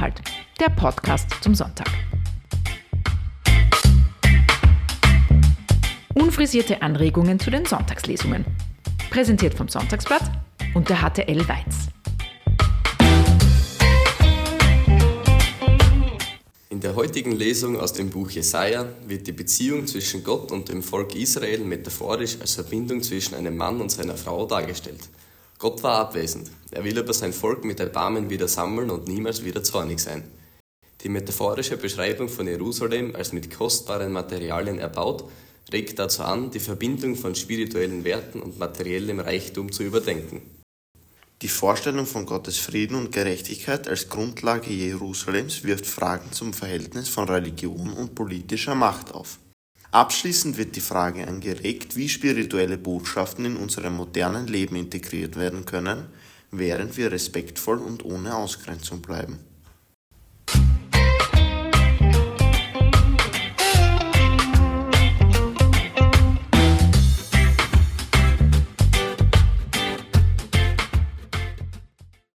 Inhalt, der Podcast zum Sonntag. Unfrisierte Anregungen zu den Sonntagslesungen. Präsentiert vom Sonntagsblatt und der HTL Weiz. In der heutigen Lesung aus dem Buch Jesaja wird die Beziehung zwischen Gott und dem Volk Israel metaphorisch als Verbindung zwischen einem Mann und seiner Frau dargestellt. Gott war abwesend. Er will aber sein Volk mit Erbarmen wieder sammeln und niemals wieder zornig sein. Die metaphorische Beschreibung von Jerusalem als mit kostbaren Materialien erbaut, regt dazu an, die Verbindung von spirituellen Werten und materiellem Reichtum zu überdenken. Die Vorstellung von Gottes Frieden und Gerechtigkeit als Grundlage Jerusalems wirft Fragen zum Verhältnis von Religion und politischer Macht auf. Abschließend wird die Frage angeregt, wie spirituelle Botschaften in unserem modernen Leben integriert werden können, während wir respektvoll und ohne Ausgrenzung bleiben.